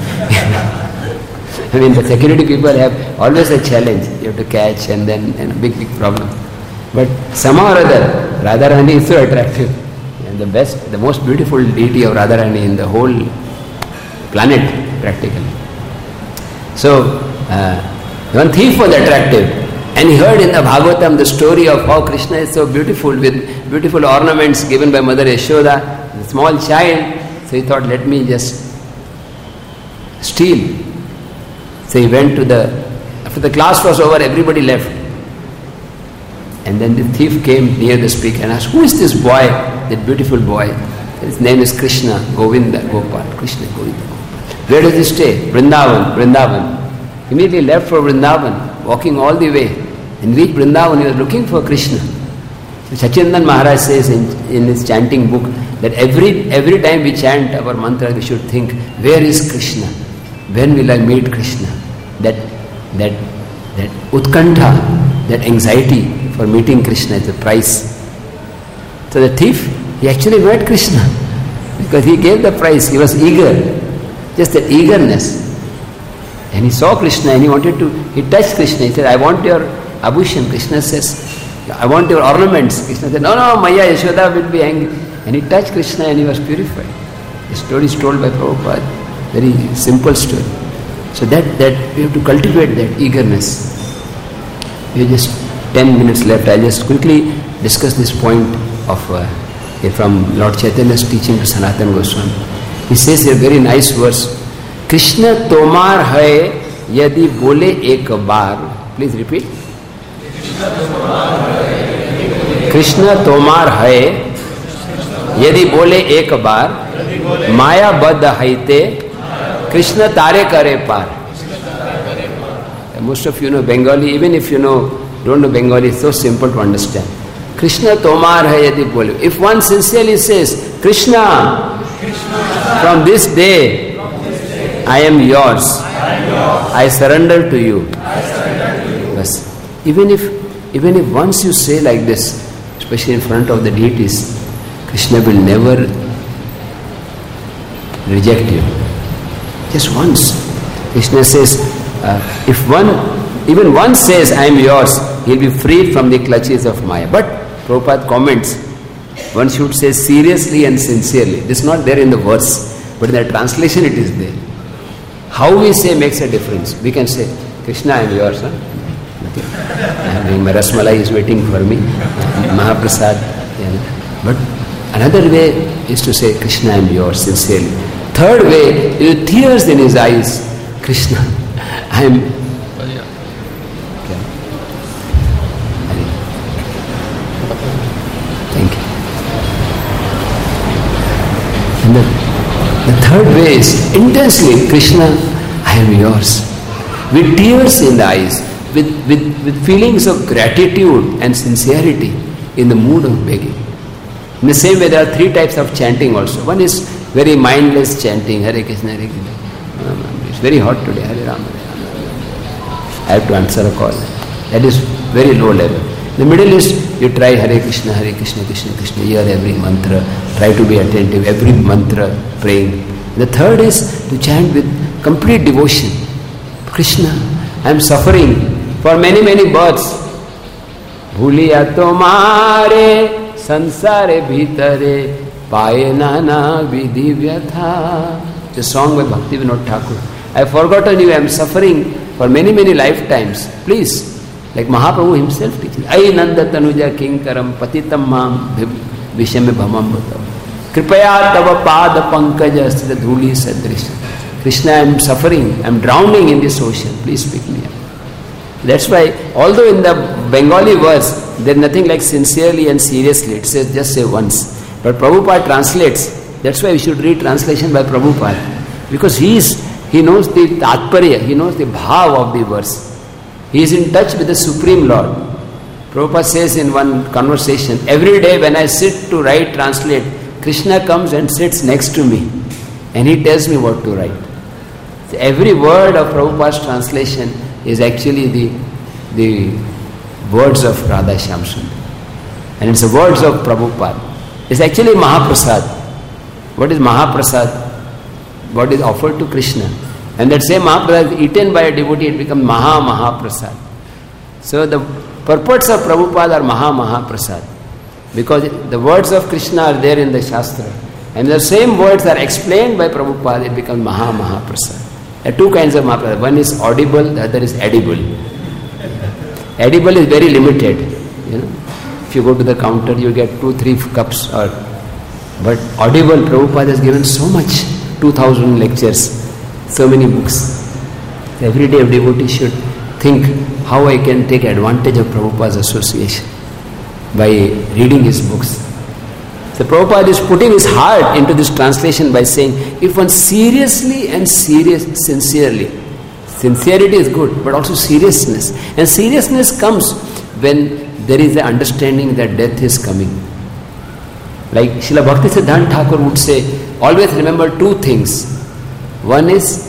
I mean, the security people have always a challenge. You have to catch and then and a big, big problem. But somehow or other, Radharani is so attractive. And the best, the most beautiful deity of Radharani in the whole planet, practically. So, uh, one thief was attractive. And he heard in the Bhagavatam the story of how Krishna is so beautiful with beautiful ornaments given by Mother Yashoda, the small child. So he thought, let me just steal. So he went to the, after the class was over, everybody left. And then the thief came near the speaker and asked, who is this boy, that beautiful boy? His name is Krishna, Govinda, Gopal, Krishna, Govinda, Gopal. Where does he stay? Vrindavan, Vrindavan. Immediately left for Vrindavan, walking all the way. And reached Vrindavan, he was looking for Krishna. So Sachindan Maharaj says in, in his chanting book that every every time we chant our mantra, we should think, where is Krishna? When will I meet Krishna? That that that utkantha, that anxiety for meeting Krishna is the price. So the thief, he actually met Krishna because he gave the price. He was eager, just that eagerness. And he saw Krishna and he wanted to, he touched Krishna. He said, I want your abhushan. Krishna says, I want your ornaments. Krishna said, no, no, Maya, Yashoda will be angry. And he touched Krishna and he was purified. The story is told by Prabhupada. Very simple story. So that, that we have to cultivate that eagerness. We have just ten minutes left. I'll just quickly discuss this point of uh, from Lord Chaitanya's teaching to Sanatana Goswami. He says a very nice verse. Krishna tomar hai yadi bole ek baar. Please repeat. Krishna tomar hai yadi bole ek baar. Maya badh haite Krishna tare kare par. Most of you know Bengali. Even if you know don't know Bengali, it's so simple to understand. Krishna tomar hai yadi bole. If one sincerely says, Krishna, from this day I am yours. I surrender to you. Yes. Even if even if once you say like this, especially in front of the deities, Krishna will never reject you. Just once. Krishna says, uh, if one, even one says, I am yours, he will be freed from the clutches of Maya. But Prabhupada comments, one should say seriously and sincerely. This is not there in the verse, but in the translation it is there. How we say makes a difference. We can say, Krishna, I am yours. Huh? Okay. My Rasmalai is waiting for me. Mahaprasad. Yeah. But another way is to say, Krishna, I am yours, sincerely. Third way, with tears in his eyes, Krishna, I am. Okay. Thank you. And the, the third way is intensely, Krishna, I am yours. With tears in the eyes, with, with, with feelings of gratitude and sincerity in the mood of begging. In the same way, there are three types of chanting also. One is very mindless chanting, Hare Krishna, Hare Krishna. It's very hot today, Hare Rama, Hare Rama. I have to answer a call. That is very low level. The middle is, you try Hare Krishna, Hare Krishna, Krishna Krishna, hear every mantra, try to be attentive, every mantra praying. The third is to chant with complete devotion. Krishna, I am suffering for many, many births. Bhuliya tomare sansare bhitare paye nana vidhi vyatha. It's a song by Bhakti Vinod Thakur. I have forgotten you, I am suffering for many, many lifetimes. Please, like Mahaprabhu himself teaches, Ai nanda tanuja kinkaram patitam mam vishame bhamam bhatav. Kripaya tava pada pankaja asthita dhuli sadrisha. Krishna, I am suffering, I am drowning in this ocean. Please pick me up. That's why, although in the Bengali verse, there is nothing like sincerely and seriously. It says just say once. But Prabhupada translates. That's why we should read translation by Prabhupada. Because he is, he knows the tatparya, he knows the bhav of the verse. He is in touch with the Supreme Lord. Prabhupada says in one conversation, every day when I sit to write, translate, Krishna comes and sits next to me. And he tells me what to write. So every word of Prabhupada's translation is actually the, the words of Radha Shyam Sundar. And it's the words of Prabhupada. It's actually Mahaprasad. What is Mahaprasad? What is offered to Krishna. And that same Mahaprasad is eaten by a devotee, it becomes Maha Mahaprasad. So the purports of Prabhupada are Maha Mahaprasad. Because the words of Krishna are there in the Shastra. And the same words are explained by Prabhupada, it becomes Maha Mahaprasad. There are two kinds of Mahaprasad. One is audible, the other is edible. Edible is very limited. You know, if you go to the counter, you get two, three cups. Or, but audible, Prabhupada has given so much, two thousand lectures, so many books. Every day a devotee should think how I can take advantage of Prabhupada's association by reading his books. So Prabhupada is putting his heart into this translation by saying, if one seriously and serious, sincerely, sincerity is good, but also seriousness. And seriousness comes when there is the understanding that death is coming. Like Srila Bhaktisiddhanta Thakur would say, always remember two things. One is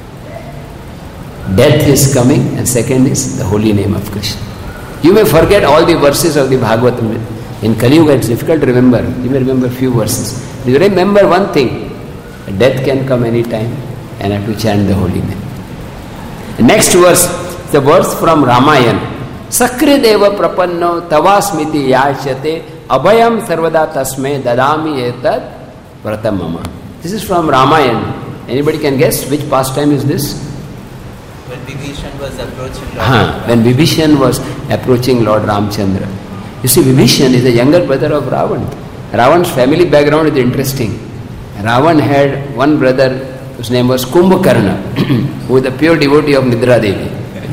death is coming, and second is the holy name of Krishna. You may forget all the verses of the Bhagavatam. In Kali Yuga it's difficult to remember. You may remember few verses. You remember one thing. Death can come any time and I have to chant the holy name. The next verse, the verse from Ramayana. Sakri deva prapanno tavasmiti yachate abhayam sarvada tasme dadami etad pratamama. This is from Ramayana. Anybody can guess which pastime is this? When Vibhishan was approaching Lord Huh, when Vibhishan was approaching Lord Ramchandra. You see, Vibhishan is the younger brother of Ravan. Ravan's family background is interesting. Ravan had one brother whose name was Kumbhakarna, who was the pure devotee of Nidra Devi.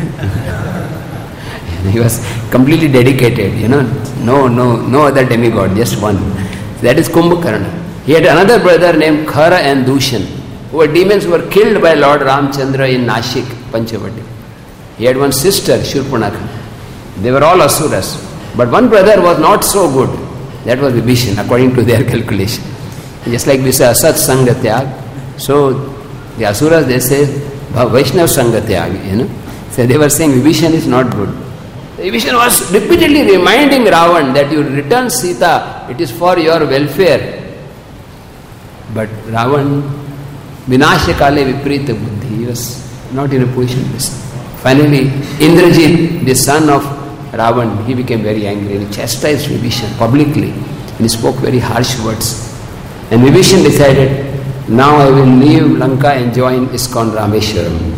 He was completely dedicated, you know, no, no, no other demigod, just one. That is Kumbhakarna. He had another brother named Khara and Dushan, who were demons who were killed by Lord Ramchandra in Nashik, Panchavati. He had one sister, Shurpanakha. They were all asuras. But one brother was not so good. That was Vibhishan, according to their calculation. Just like we say Asat Sangha Tyag. So the asuras, they say Vaishnav Sangha Tyag, you know. So they were saying Vibhishan is not good. Vibhishan was repeatedly reminding Ravan that you return Sita, it is for your welfare. But Ravan, Vinashakale Viprita Buddhi, he was not in a position to listen. Finally, Indrajit, the son of Ravan, he became very angry and he chastised Vibhishan publicly and he spoke very harsh words. And Vibhishan decided, now I will leave Lanka and join ISKCON Rameshwaram.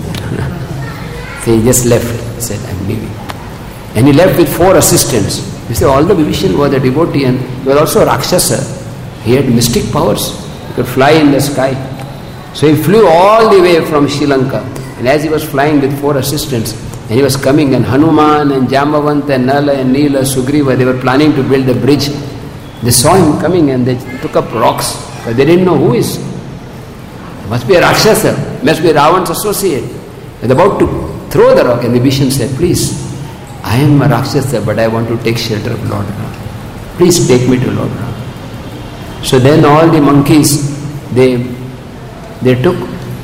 So he just left, he said, I am leaving. And he left with four assistants. You see, although Vibhishan was a devotee and he was also a Rakshasa, he had mystic powers. He could fly in the sky. So he flew all the way from Sri Lanka. And as he was flying with four assistants, and he was coming, and Hanuman and Jambavanta and Nala and Neela, Sugriva, they were planning to build a bridge. They saw him coming and they took up rocks, but they didn't know who is. Must be a Rakshasa, must be Ravan's associate. They were about to throw the rock, and the Vibhishan said, please, I am a Rakshasa, but I want to take shelter of Lord Ram. Please take me to Lord Ram. So then all the monkeys, they, they took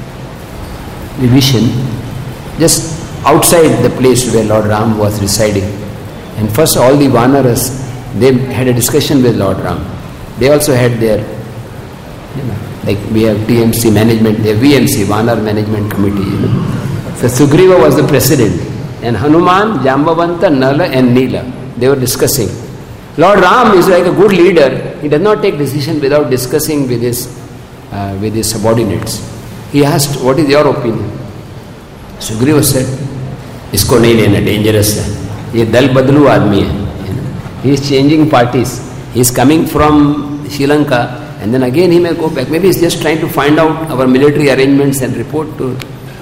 Vibhishan just outside the place where Lord Ram was residing. And first all the Vanaras, they had a discussion with Lord Ram. They also had their, you know, like we have T M C management, they have V M C, Vanar Management Committee, you know. So Sugriva was the president. And Hanuman, Jambavanta, Nala and Neela, they were discussing. Lord Ram is like a good leader. He does not take decision without discussing with his, uh, with his subordinates. He asked, what is your opinion? Sugriva said, इसको नहीं लेना, dangerous है. ये दल बदलू आदमी है. He is changing parties. He is coming from Sri Lanka and then again he may go back. Maybe he is just trying to find out our military arrangements and report to.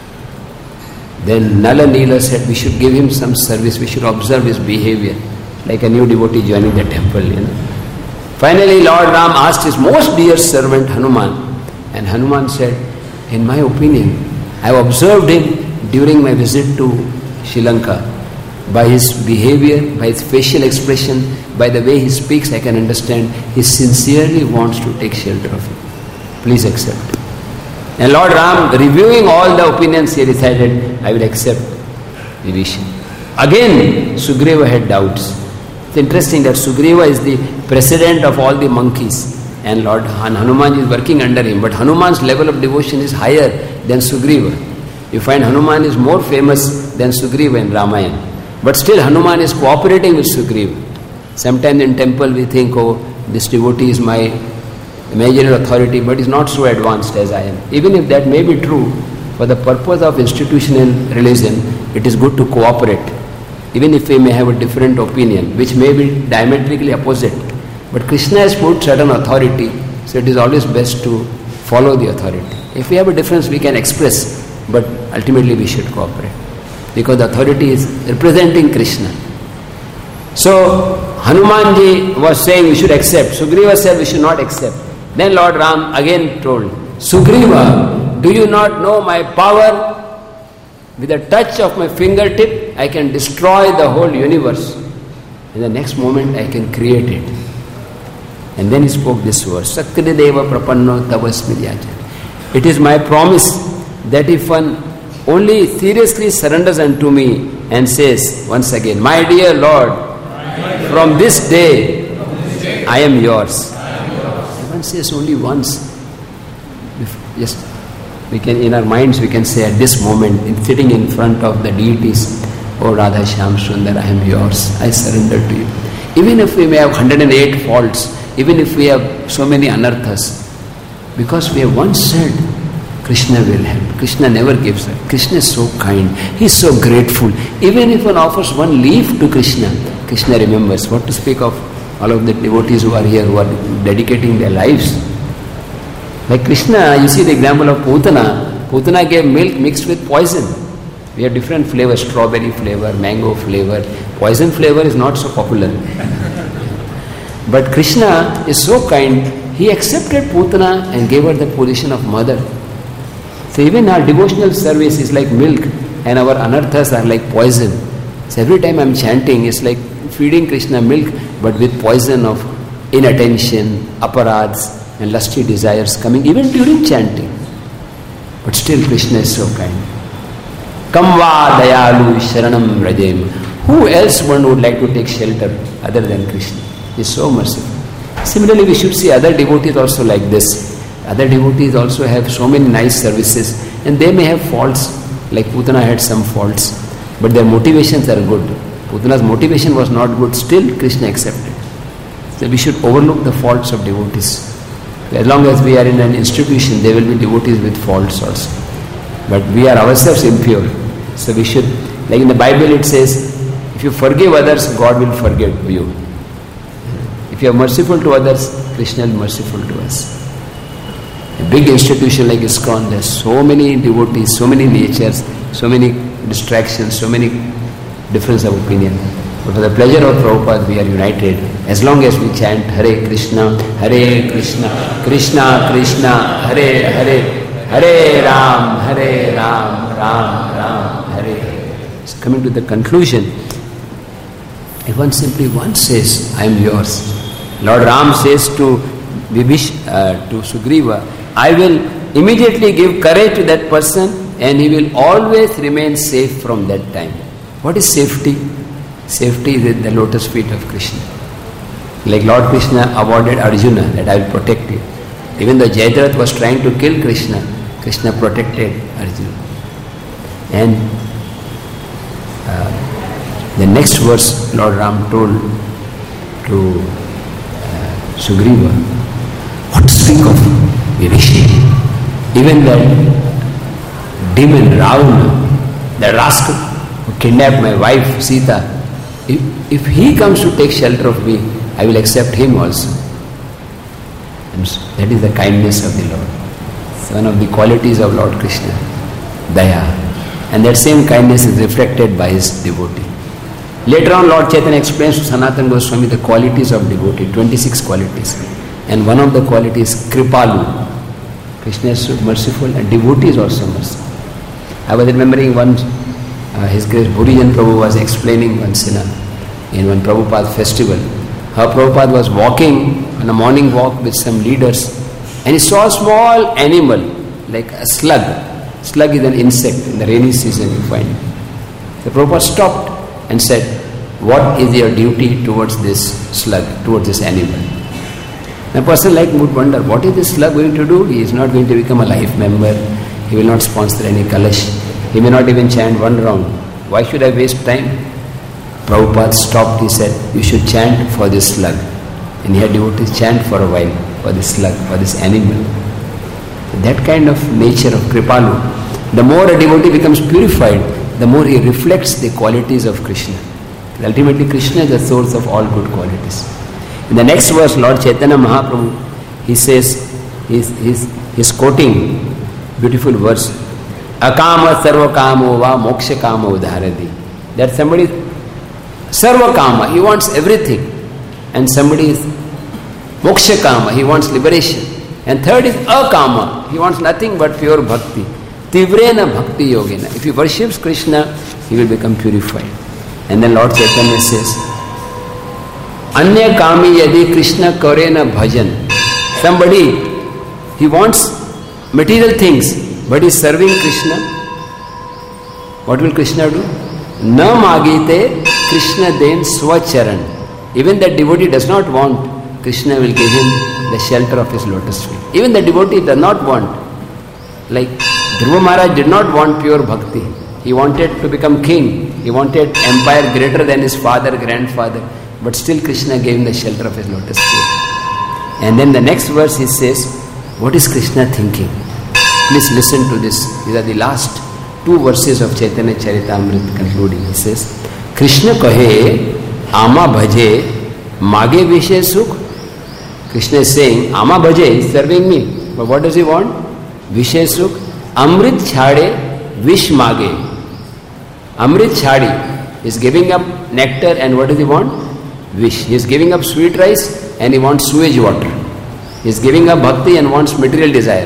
Then Nala Neela said, we should give him some service. We should observe his behavior, like a new devotee joining the temple. You know. Finally, Lord Ram asked his most dear servant Hanuman, and Hanuman said, in my opinion, I have observed him during my visit to Sri Lanka. By his behavior, by his facial expression, by the way he speaks, I can understand he sincerely wants to take shelter of you. Please accept. And Lord Ram, reviewing all the opinions, he decided, I will accept Vibhishan. Again, Sugriva had doubts. It's interesting that Sugriva is the president of all the monkeys and Lord Hanuman is working under him. But Hanuman's level of devotion is higher than Sugriva. You find Hanuman is more famous than Sugriva in Ramayana. But still Hanuman is cooperating with Sugriva. Sometimes in temple we think, oh, this devotee is my imaginary authority, but is not so advanced as I am. Even if that may be true, for the purpose of institutional religion, it is good to cooperate. Even if we may have a different opinion, which may be diametrically opposite. But Krishna has put certain authority, so it is always best to follow the authority. If we have a difference, we can express, but ultimately we should cooperate because the authority is representing Krishna. So Hanumanji was saying we should accept. Sugriva said we should not accept. Then Lord Ram again told, Sugriva, do you not know my power? With a touch of my fingertip, I can destroy the whole universe. In the next moment, I can create it. And then he spoke this verse, Sakrideva prapanno tavasmiryaja. It is my promise that if one only seriously surrenders unto me and says once again, my dear Lord, from this day, I am yours. If one says only once, if just we can, in our minds, we can say at this moment, in sitting in front of the deities, oh Radha Shyam Sundar, I am yours. I surrender to you. Even if we may have one hundred eight faults, even if we have so many anarthas, because we have once said, Krishna will help. Krishna never gives up. Krishna is so kind. He is so grateful. Even if one offers one leaf to Krishna, Krishna remembers. What to speak of all of the devotees who are here, who are dedicating their lives. Like Krishna, you see the example of Putana. Putana gave milk mixed with poison. We have different flavors, strawberry flavor, mango flavor. Poison flavor is not so popular. But Krishna is so kind, he accepted Putana and gave her the position of mother. So even our devotional service is like milk and our anarthas are like poison. So every time I am chanting, it's like feeding Krishna milk but with poison of inattention, aparads and lusty desires coming even during chanting. But still Krishna is so kind. Kamva dayalu sharanam rajem. Who else one would like to take shelter other than Krishna? He is so merciful. Similarly, we should see other devotees also like this. Other devotees also have so many nice services and they may have faults, like Putana had some faults, but their motivations are good. Putana's motivation was not good, still Krishna accepted. So we should overlook the faults of devotees. As long as we are in an institution, there will be devotees with faults also. But we are ourselves impure. So we should, like in the Bible it says, if you forgive others, God will forgive you. If you are merciful to others, Krishna is merciful to us. A big institution like ISKCON, there are so many devotees, so many natures, so many distractions, so many difference of opinion. But for the pleasure of Prabhupada, we are united. As long as we chant Hare Krishna, Hare Krishna, Krishna Krishna, Hare Hare, Hare Ram, Hare Ram, Ram Ram, Hare Hare. So coming to the conclusion, if one simply once says, I am yours. Lord Ram says to Vibhish, uh, to Sugriva, I will immediately give courage to that person and he will always remain safe from that time. What is safety? Safety is at the lotus feet of Krishna. Like Lord Krishna awarded Arjuna that I will protect you. Even though Jayadratha was trying to kill Krishna, Krishna protected Arjuna. And uh, the next verse Lord Ram told to uh, Sugriva, what to speak of Vibhishana? Even that demon Ravana, the rascal who kidnapped my wife Sita, if, if he comes to take shelter of me, I will accept him also. And that is the kindness of the Lord. It's one of the qualities of Lord Krishna, Daya. And that same kindness is reflected by his devotee. Later on, Lord Chaitanya explains to Sanatana Goswami the qualities of devotee, twenty-six qualities. And one of the qualities is Kripalu. Krishna is merciful and devotee is also merciful. I was remembering once uh, His Grace Bhurijan Prabhu was explaining once in, a, in one Prabhupada festival. How Prabhupada was walking on a morning walk with some leaders and he saw a small animal like a slug. Slug is an insect in the rainy season you find. The Prabhupada stopped and said, what is your duty towards this slug, towards this animal? A person like would wonder, what is this slug going to do? He is not going to become a life member. He will not sponsor any kalash. He may not even chant one round. Why should I waste time? Prabhupada stopped. He said, you should chant for this slug. And he had devotees chant for a while for this slug, for this animal. That kind of nature of Kripalu. The more a devotee becomes purified, the more he reflects the qualities of Krishna. Ultimately, Krishna is the source of all good qualities. In the next verse, Lord Chaitanya Mahaprabhu, he says, he's, he's, he's quoting beautiful verse. Akama sarva kamo va moksha kamo dharati. That somebody sarva kama, he wants everything. And somebody is moksha kama, he wants liberation. And third is akama, he wants nothing but pure bhakti. Tivrena bhakti yogena. If he worships Krishna, he will become purified. And then Lord Chaitanya says, Anya kami yadi Krishna karena bhajan. Somebody, he wants material things, but he is serving Krishna. What will Krishna do? Na magite Krishna den swacharan. Even that devotee does not want, Krishna will give him the shelter of his lotus feet. Even the devotee does not want. Like Dhruva Maharaj did not want pure bhakti. He wanted to become king. He wanted empire greater than his father, grandfather. But still Krishna gave him the shelter of his lotus feet. And then the next verse he says, what is Krishna thinking? Please listen to this. These are the last two verses of Chaitanya Charitamrita concluding. He says, Krishna kahe ama bhaje mage vishay sukh. Krishna is saying, ama bhaje is serving me. But what does he want? Vishay sukh. Amrit chhade vish mage. Amrit chhadi is giving up nectar, and what does he want? Vish. He is giving up sweet rice and he wants sewage water. He is giving up bhakti and wants material desire.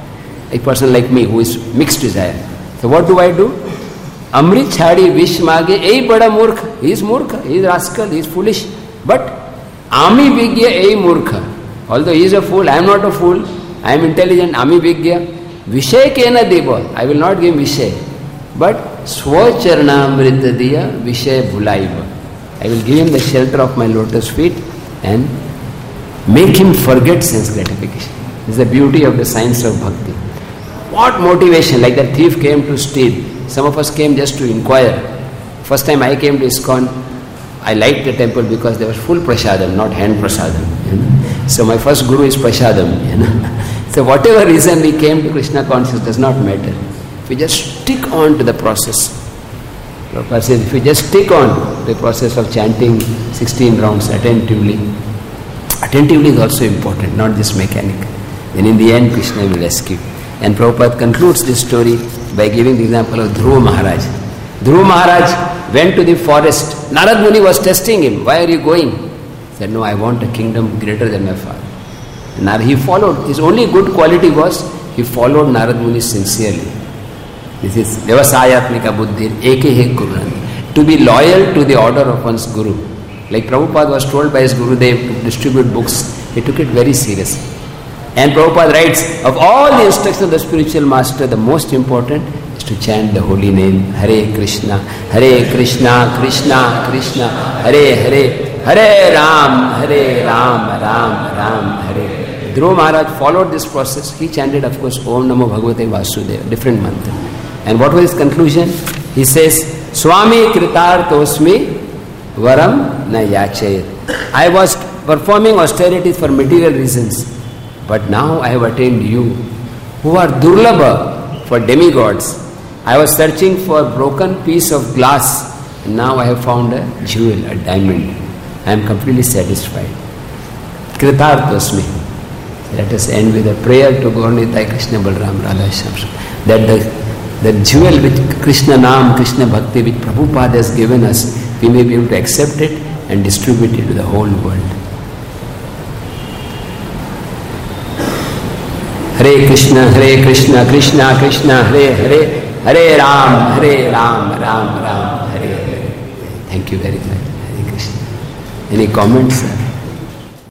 A person like me who is mixed desire. So what do I do? Amrit chhadi vish mage, ei bada murkha. He is murkha, he is rascal, he is foolish. But ami vigya ei murkha. Although he is a fool, I am not a fool. I am intelligent, ami vigya. Vishay kena deva. I will not give vishay. But swacharnamrita diya vishay bhulaiva. I will give him the shelter of my lotus feet and make him forget sense gratification. This is the beauty of the science of bhakti. What motivation, like that thief came to steal. Some of us came just to inquire. First time I came to ISKCON, I liked the temple because there was full prasadam, not hand prasadam. You know? So my first guru is prasadam. You know? So whatever reason we came to Krishna consciousness does not matter. If we just stick on to the process. Prabhupada says, if we just stick on to the process of chanting sixteen rounds attentively, attentively is also important, not just mechanical. Then in the end, Krishna will rescue. And Prabhupada concludes this story by giving the example of Dhruva Maharaj. Dhruva Maharaj went to the forest. Narad Muni was testing him. Why are you going? He said, no, I want a kingdom greater than my father. And he followed. His only good quality was he followed Narad Muni sincerely. This is Vyavasayatmika Buddhir Ekehe Gurunandi. To be loyal to the order of one's guru. Like Prabhupada was told by his Gurudev to distribute books, he took it very seriously. And Prabhupada writes, of all the instructions of the spiritual master, the most important is to chant the holy name, Hare Krishna, Hare Krishna, Krishna, Krishna, Hare Hare, Hare Ram, Hare Ram, Ram, Ram, Hare. Dhruva Maharaj followed this process. He chanted, of course, Om Namo Bhagavate Vasudeva, different mantra. And what was his conclusion? He says, Swami Kritartosmi Varam Na Yachayat. I was performing austerities for material reasons. But now I have attained you, who are durlabha for demigods. I was searching for a broken piece of glass, and now I have found a jewel, a diamond. I am completely satisfied. Kritartosmi. Let us end with a prayer to Gaur Nitai Krishna Balram Radha Shyam. That the, the jewel which Krishna Naam, Krishna Bhakti, which Prabhupada has given us, we may be able to accept it and distribute it to the whole world. Hare Krishna, Hare Krishna, Krishna Krishna, Hare Hare, Hare Ram, Hare Ram, Ram Ram, Hare Hare. Thank you very much. Hare Krishna. Any comments, sir?